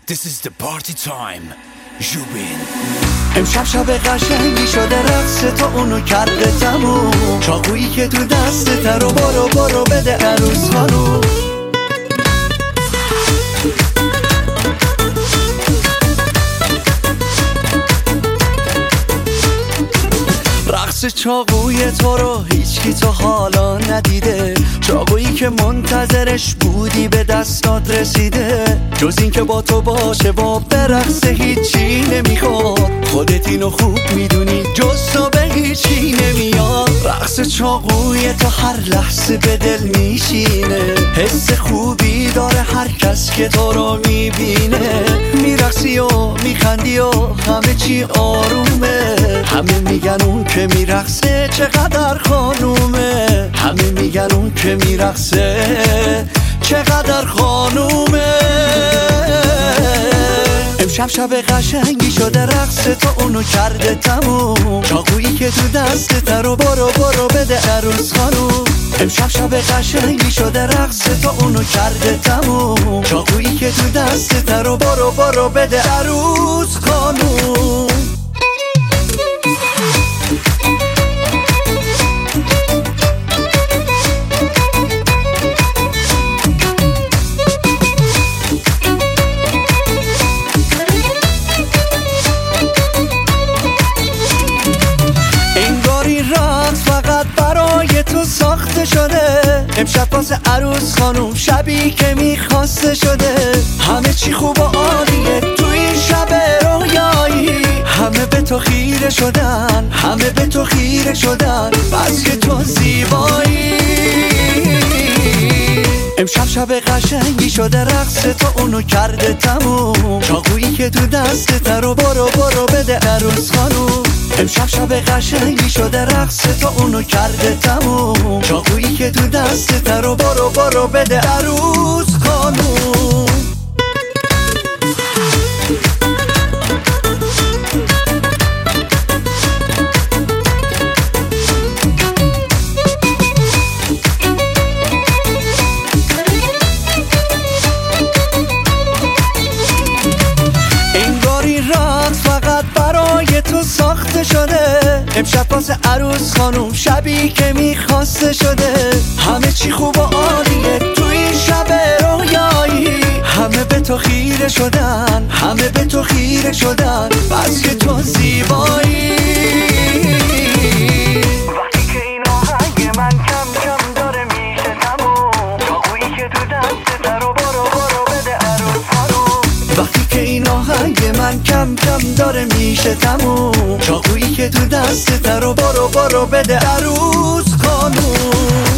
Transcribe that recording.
This is the party time. جوبین امشب شب قشنگی شده رقص تا اونو کرده تموم. چاقویی که تو دستت رو برو بده عروس خانوم. رقص چاقوی تو رو هیچکی تا حالا ندیده. چاقویی که منتظرش بودی به دستات رسیده. جز این که با تو باشه و برقصه هیچی نمیخواد. خودت اینو خوب میدونی جز تو به هیچی نمیاد. رقص چاقوی تو هر لحظه به دل میشینه. حس خوبی داره هر کس که تو رو میبینه. میرقصی و میخندی و همه چی آرومه. همه میگن اون که میرقصه چقدر خانومه. همه میگن اون که میرقصه چقدر خانومه. امشب شب قشنگی شده رقص تا اونو کرده تموم. چاقویی که تو دستت رو برو بده عروس خانوم. امشب شب قشنگی شده رقص تا اونو کرده تموم. چاقویی که تو دستت رو برو بده عروس خانوم. فقط برای تو ساخته شده. امشب واسه عروس خانوم شبی که میخواسته شده. همه چی خوب و عالیه تو این شب رویایی. همه به تو خیره شدن، همه به تو خیره شدن، بس که تو زیبایی. امشب شب قشنگی شده رقص تا اونو کرده تموم. چاقویی که تو دستت رو برو بده عروس خانوم. امشب شب قشنگی شده رقص تا اونو کرده تموم. چاقویی که تو دستت رو برو بده عروس خانوم. فقط برای تو ساخته شده. امشب واسه عروس خانوم شبی که میخواسته شده. همه چی خوب و عالیه تو این شب رویایی. همه به تو خیره شدن، همه به تو خیره شدن، بس که تو زیبایی. وقتی که این آهنگ من کم کم داره میشه تموم. چاقویی که تو دستت رو برو بده عروس خانوم. وقتی که این آهنگ من کم کم داره میشه تموم. چاقویی که تو دستت رو برو بده عروس خانوم.